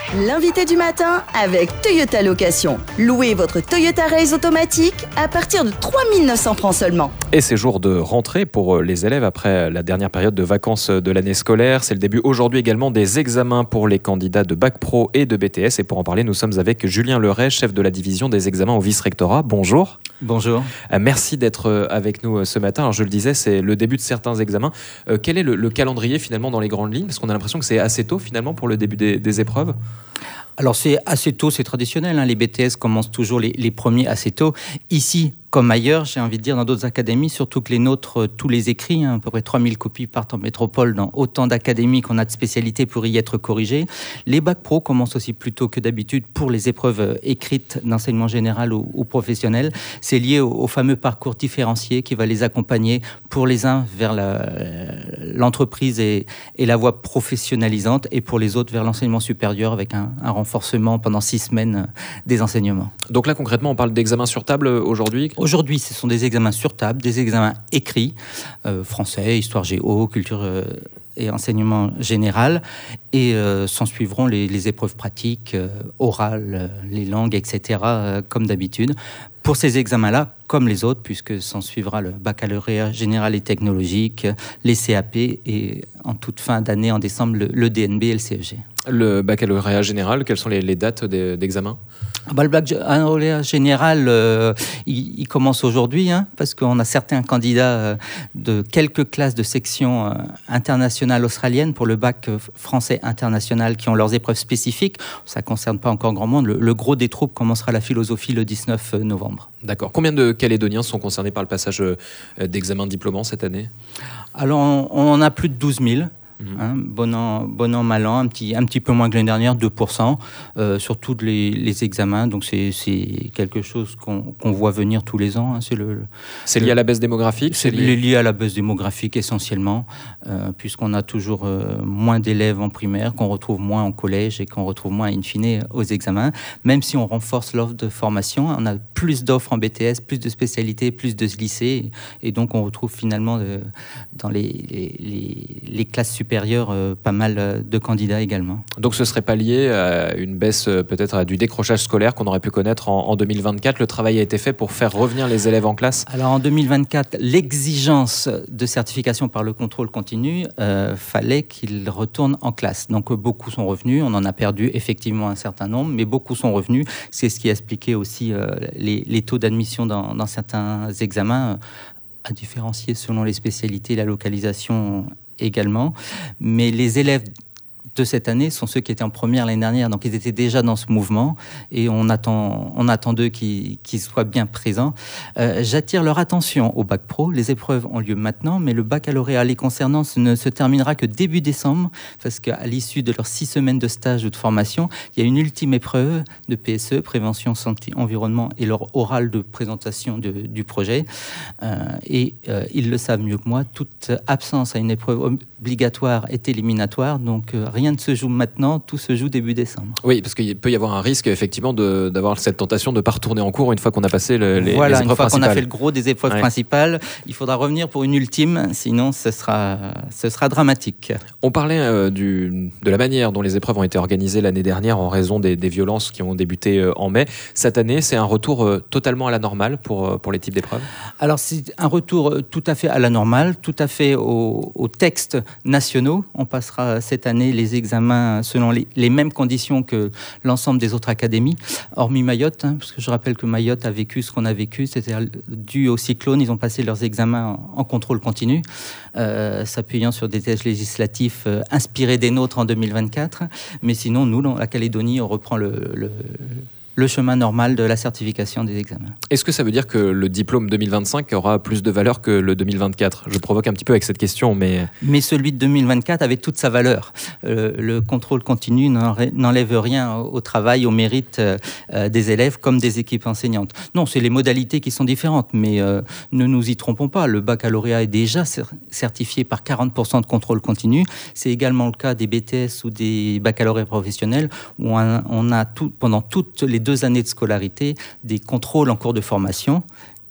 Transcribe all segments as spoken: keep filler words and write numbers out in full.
L'invité du matin avec Toyota Location. Louez votre Toyota Race automatique à partir de trois mille neuf cents francs seulement. Et c'est jour de rentrée pour les élèves après la dernière période de vacances de l'année scolaire. C'est le début aujourd'hui également des examens pour les candidats de Bac Pro et de B T S. Et pour en parler, nous sommes avec Julien Leray, chef de la division des examens au vice-rectorat. Bonjour. Bonjour. Merci d'être avec nous ce matin. Alors je le disais, c'est le début de certains examens. Euh, quel est le, le calendrier finalement dans les grandes lignes ? Parce qu'on a l'impression que c'est assez tôt finalement pour le début des, des épreuves. Alors c'est assez tôt, c'est traditionnel, hein. Les B T S commencent toujours les, les premiers assez tôt. Ici, comme ailleurs, j'ai envie de dire, dans d'autres académies, surtout que les nôtres, tous les écrits, hein, à peu près trois mille copies partent en métropole dans autant d'académies qu'on a de spécialités pour y être corrigés. Les Bac Pro commencent aussi plus tôt que d'habitude pour les épreuves écrites d'enseignement général ou, ou professionnel. C'est lié au, au fameux parcours différencié qui va les accompagner pour les uns vers la, l'entreprise et, et la voie professionnalisante et pour les autres vers l'enseignement supérieur avec un, un renforcement pendant six semaines des enseignements. Donc là, concrètement, on parle d'examens sur table aujourd'hui ? Aujourd'hui, ce sont des examens sur table, des examens écrits, euh, français, histoire géo, culture euh, et enseignement général, et euh, s'en suivront les, les épreuves pratiques, euh, orales, euh, les langues, et cetera, euh, comme d'habitude. Pour ces examens-là, comme les autres, puisque s'en suivra le baccalauréat général et technologique, les C A P et en toute fin d'année, en décembre, le, le D N B et le C E G. Le baccalauréat général, quelles sont les, les dates des, d'examen ? Bah, le baccalauréat général, euh, il, il commence aujourd'hui, hein, parce qu'on a certains candidats euh, de quelques classes de section euh, internationale australienne pour le bac euh, français international qui ont leurs épreuves spécifiques. Ça ne concerne pas encore grand monde. Le, le gros des troupes commencera la philosophie le dix-neuf novembre. D'accord. Combien de Calédoniens sont concernés par le passage euh, d'examen diplômant cette année ? Alors, on, on en a plus de douze mille. Mmh. Hein, bon an, bon an, mal an, un petit, un petit peu moins que l'année dernière, deux pour cent, euh, sur tous les, les examens. Donc c'est, c'est quelque chose qu'on, qu'on voit venir tous les ans. Hein. C'est, le, c'est le, lié à la baisse démographique ? C'est lié, lié à la baisse démographique essentiellement, euh, puisqu'on a toujours euh, moins d'élèves en primaire, qu'on retrouve moins en collège et qu'on retrouve moins in fine aux examens. Même si on renforce l'offre de formation, on a plus d'offres en B T S, plus de spécialités, plus de lycées, et donc on retrouve finalement de, dans les, les, les classes supérieures supérieur, euh, pas mal de candidats également. Donc ce ne serait pas lié à une baisse, euh, peut-être à du décrochage scolaire qu'on aurait pu connaître en, en deux mille vingt-quatre. Le travail a été fait pour faire revenir les élèves en classe ? Alors en deux mille vingt-quatre, l'exigence de certification par le contrôle continu, euh, fallait qu'ils retournent en classe. Donc beaucoup sont revenus, on en a perdu effectivement un certain nombre, mais beaucoup sont revenus. C'est ce qui expliquait aussi euh, les, les taux d'admission dans, dans certains examens, euh, à différencier selon les spécialités, la localisation également, mais les élèves de cette année sont ceux qui étaient en première l'année dernière, donc ils étaient déjà dans ce mouvement et on attend, on attend d'eux qu'ils, qu'ils soient bien présents. Euh, j'attire leur attention au Bac Pro. Les épreuves ont lieu maintenant, mais le baccalauréat les concernant ne se terminera que début décembre, parce qu'à l'issue de leurs six semaines de stage ou de formation, il y a une ultime épreuve de P S E, prévention, santé, environnement, et leur oral de présentation de, du projet. Euh, et euh, ils le savent mieux que moi, toute absence à une épreuve obligatoire est éliminatoire, donc euh, rien ne se joue maintenant, tout se joue début décembre. Oui, parce qu'il peut y avoir un risque effectivement de, d'avoir cette tentation de ne pas retourner en cours une fois qu'on a passé le, les, voilà, les épreuves principales. Voilà, une fois qu'on a fait le gros des épreuves ouais. principales, il faudra revenir pour une ultime, sinon ce sera, ce sera dramatique. On parlait euh, du, de la manière dont les épreuves ont été organisées l'année dernière en raison des, des violences qui ont débuté euh, en mai. Cette année, c'est un retour euh, totalement à la normale pour, euh, pour les types d'épreuves ? Alors c'est un retour tout à fait à la normale, tout à fait aux, aux textes nationaux. On passera cette année les examens selon les, les mêmes conditions que l'ensemble des autres académies, hormis Mayotte, hein, parce que je rappelle que Mayotte a vécu ce qu'on a vécu, c'était dû au cyclone, ils ont passé leurs examens en, en contrôle continu, euh, s'appuyant sur des tests législatifs euh, inspirés des nôtres en deux mille vingt-quatre, mais sinon, nous, la Calédonie, on reprend le... le le chemin normal de la certification des examens. Est-ce que ça veut dire que le diplôme deux mille vingt-cinq aura plus de valeur que le deux mille vingt-quatre ? Je provoque un petit peu avec cette question, mais... Mais celui de deux mille vingt-quatre avait toute sa valeur. Euh, le contrôle continu n'enlève rien au travail, au mérite euh, des élèves comme des équipes enseignantes. Non, c'est les modalités qui sont différentes, mais euh, ne nous y trompons pas. Le baccalauréat est déjà certifié par quarante pour cent de contrôle continu. C'est également le cas des B T S ou des baccalauréats professionnels où on a, on a tout, pendant toutes les deux années de scolarité des contrôles en cours de formation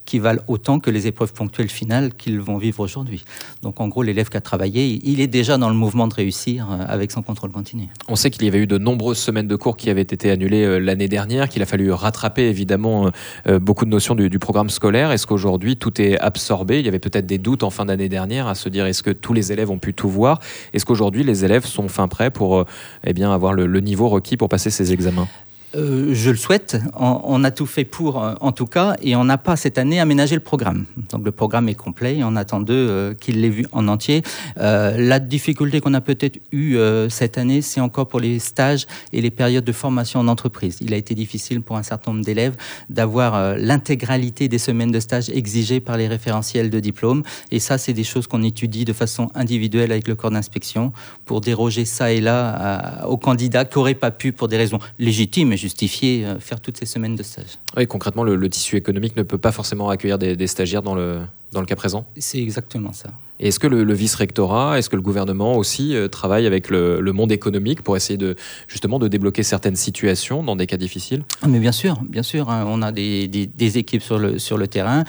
qui valent autant que les épreuves ponctuelles finales qu'ils vont vivre aujourd'hui. Donc en gros, l'élève qui a travaillé, il est déjà dans le mouvement de réussir avec son contrôle continu. On sait qu'il y avait eu de nombreuses semaines de cours qui avaient été annulées l'année dernière, qu'il a fallu rattraper évidemment beaucoup de notions du, du programme scolaire. Est-ce qu'aujourd'hui tout est absorbé ? Il y avait peut-être des doutes en fin d'année dernière à se dire est-ce que tous les élèves ont pu tout voir ? Est-ce qu'aujourd'hui les élèves sont fin prêts pour eh bien, avoir le, le niveau requis pour passer ces examens ? Euh, je le souhaite. On, on a tout fait pour, en tout cas, et on n'a pas cette année aménagé le programme. Donc le programme est complet et on attend d'eux euh, qu'ils l'aient vu en entier. Euh, la difficulté qu'on a peut-être eue euh, cette année, c'est encore pour les stages et les périodes de formation en entreprise. Il a été difficile pour un certain nombre d'élèves d'avoir euh, l'intégralité des semaines de stage exigées par les référentiels de diplôme. Et ça, c'est des choses qu'on étudie de façon individuelle avec le corps d'inspection pour déroger ça et là à, aux candidats qui n'auraient pas pu, pour des raisons légitimes, justifier euh, faire toutes ces semaines de stage. Oui, concrètement, le, le tissu économique ne peut pas forcément accueillir des, des stagiaires dans le, dans le cas présent. C'est exactement ça. Et est-ce que le, le vice-rectorat, est-ce que le gouvernement aussi euh, travaille avec le, le monde économique pour essayer de, justement de débloquer certaines situations dans des cas difficiles ? Mais bien sûr, bien sûr, hein, on a des, des, des équipes sur le, sur le terrain.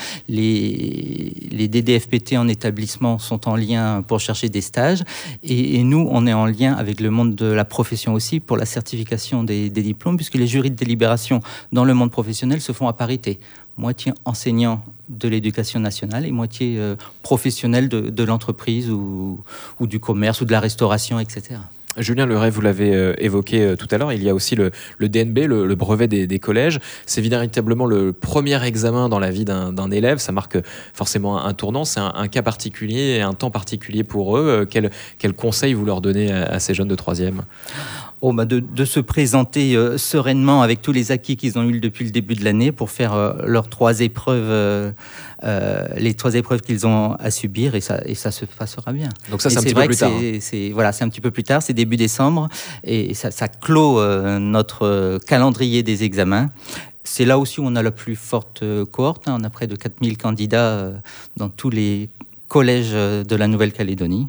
Les, les D D F P T en établissement sont en lien pour chercher des stages. Et, et nous, on est en lien avec le monde de la profession aussi pour la certification des, des diplômes, puisque les jurys de délibération dans le monde professionnel se font à parité. Moitié enseignant de l'éducation nationale et moitié euh, professionnel de, de l'entreprise ou, ou du commerce ou de la restauration, et cetera. Julien Leray, vous l'avez euh, évoqué euh, tout à l'heure, il y a aussi le, le D N B, le, le brevet des, des collèges. C'est véritablement le premier examen dans la vie d'un, d'un élève. Ça marque forcément un, un tournant. C'est un, un cas particulier et un temps particulier pour eux. Euh, quel, quel conseil vous leur donnez à, à ces jeunes de troisième ? Oh, bah de, de se présenter euh, sereinement avec tous les acquis qu'ils ont eus depuis le début de l'année pour faire euh, leurs trois épreuves, euh, euh, les trois épreuves qu'ils ont à subir et ça, et ça se passera bien. Donc ça, c'est et un c'est petit peu plus tard. C'est, c'est, voilà, c'est un petit peu plus tard, c'est début décembre et ça, ça clôt euh, notre calendrier des examens. C'est là aussi où on a la plus forte euh, cohorte. Hein. On a près de quatre mille candidats euh, dans tous les collèges de la Nouvelle-Calédonie.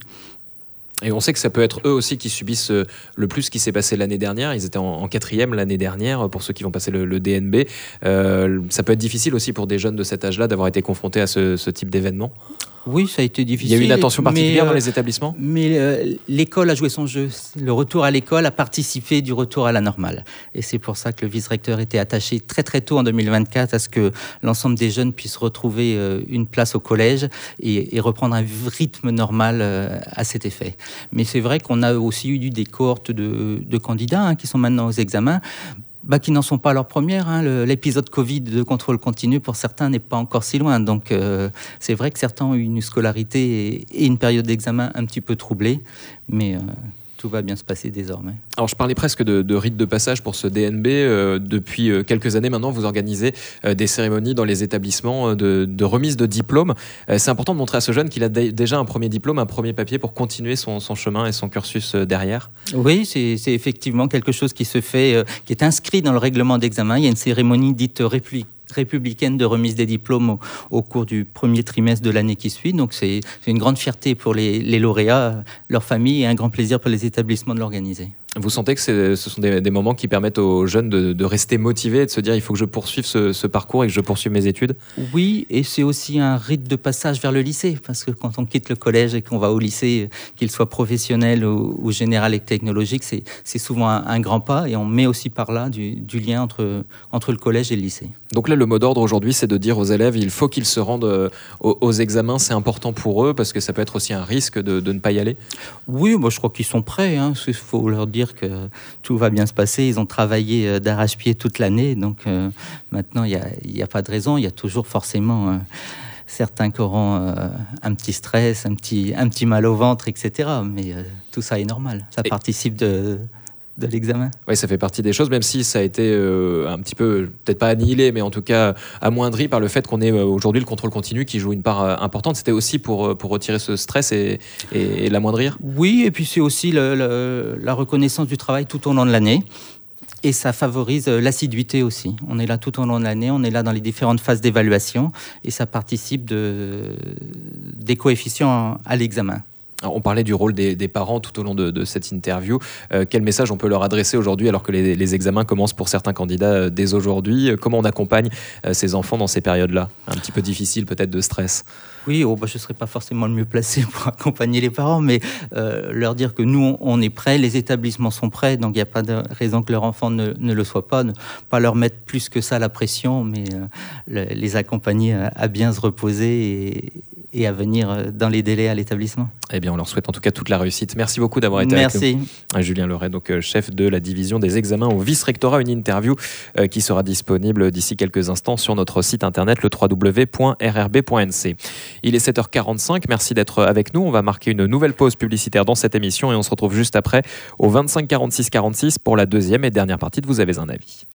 Et on sait que ça peut être eux aussi qui subissent le plus ce qui s'est passé l'année dernière. Ils étaient en, en quatrième l'année dernière pour ceux qui vont passer le, le D N B. Euh, ça peut être difficile aussi pour des jeunes de cet âge-là d'avoir été confrontés à ce, ce type d'événement. Oui, ça a été difficile. Il y a eu une attention particulière mais, dans les établissements ? Mais euh, l'école a joué son jeu. Le retour à l'école a participé du retour à la normale. Et c'est pour ça que le vice-recteur était attaché très très tôt en deux mille vingt-quatre à ce que l'ensemble des jeunes puissent retrouver euh, une place au collège et, et reprendre un rythme normal euh, à cet effet. Mais c'est vrai qu'on a aussi eu des cohortes de, de candidats hein, qui sont maintenant aux examens. Bah, qui n'en sont pas leur première. Hein. Le, l'épisode Covid de contrôle continu, pour certains, n'est pas encore si loin. Donc, euh, c'est vrai que certains ont eu une scolarité et, et une période d'examen un petit peu troublée, mais euh, tout va bien se passer désormais. Alors, je parlais presque de, de rite de passage pour ce D N B. Euh, depuis quelques années maintenant, vous organisez euh, des cérémonies dans les établissements de, de remise de diplômes. Euh, c'est important de montrer à ce jeune qu'il a d- déjà un premier diplôme, un premier papier pour continuer son, son chemin et son cursus euh, derrière. Oui, c'est, c'est effectivement quelque chose qui se fait, euh, qui est inscrit dans le règlement d'examen. Il y a une cérémonie dite république. républicaine de remise des diplômes au, au cours du premier trimestre de l'année qui suit. Donc c'est, c'est une grande fierté pour les, les lauréats, leurs familles et un grand plaisir pour les établissements de l'organiser. Vous sentez que c'est, ce sont des, des moments qui permettent aux jeunes de, de rester motivés et de se dire il faut que je poursuive ce, ce parcours et que je poursuive mes études ? Oui, et c'est aussi un rite de passage vers le lycée, parce que quand on quitte le collège et qu'on va au lycée, qu'il soit professionnel ou, ou général et technologique, c'est, c'est souvent un, un grand pas et on met aussi par là du, du lien entre, entre le collège et le lycée. Donc là, le mot d'ordre aujourd'hui, c'est de dire aux élèves il faut qu'ils se rendent aux, aux examens, c'est important pour eux parce que ça peut être aussi un risque de, de ne pas y aller. Oui, moi je crois qu'ils sont prêts. Hein. Il faut leur dire que tout va bien se passer. Ils ont travaillé d'arrache-pied toute l'année, donc euh, maintenant il n'y a, a pas de raison. Il y a toujours forcément euh, certains qui auront euh, un petit stress, un petit, un petit mal au ventre, et cetera. Mais euh, tout ça est normal. Ça Et... participe de... de l'examen. Oui, ça fait partie des choses, même si ça a été euh, un petit peu, peut-être pas annihilé, mais en tout cas amoindri par le fait qu'on ait euh, aujourd'hui le contrôle continu qui joue une part euh, importante. C'était aussi pour, pour retirer ce stress et, et, et l'amoindrir ? Oui, et puis c'est aussi le, le, la reconnaissance du travail tout au long de l'année. Et ça favorise l'assiduité aussi. On est là tout au long de l'année, on est là dans les différentes phases d'évaluation et ça participe de, des coefficients à l'examen. Alors, on parlait du rôle des, des parents tout au long de, de cette interview. Euh, quel message on peut leur adresser aujourd'hui alors que les, les examens commencent pour certains candidats euh, dès aujourd'hui? Comment on accompagne euh, ces enfants dans ces périodes-là? Un petit peu difficile peut-être de stress. Oui, oh, bah, je ne serais pas forcément le mieux placé pour accompagner les parents, mais euh, leur dire que nous, on est prêts, les établissements sont prêts, donc il n'y a pas de raison que leur enfant ne, ne le soit pas. Ne pas leur mettre plus que ça la pression, mais euh, le, les accompagner à, à bien se reposer et, et à venir dans les délais à l'établissement. Eh bien, on leur souhaite en tout cas toute la réussite. Merci beaucoup d'avoir été Merci. avec nous. Julien Leray, donc euh, chef de la division des examens au vice-rectorat, une interview euh, qui sera disponible d'ici quelques instants sur notre site internet, le w w w point r r b point n c. Il est sept heures quarante-cinq, merci d'être avec nous. On va marquer une nouvelle pause publicitaire dans cette émission et on se retrouve juste après au vingt-cinq quarante-six quarante-six pour la deuxième et dernière partie de Vous avez un avis.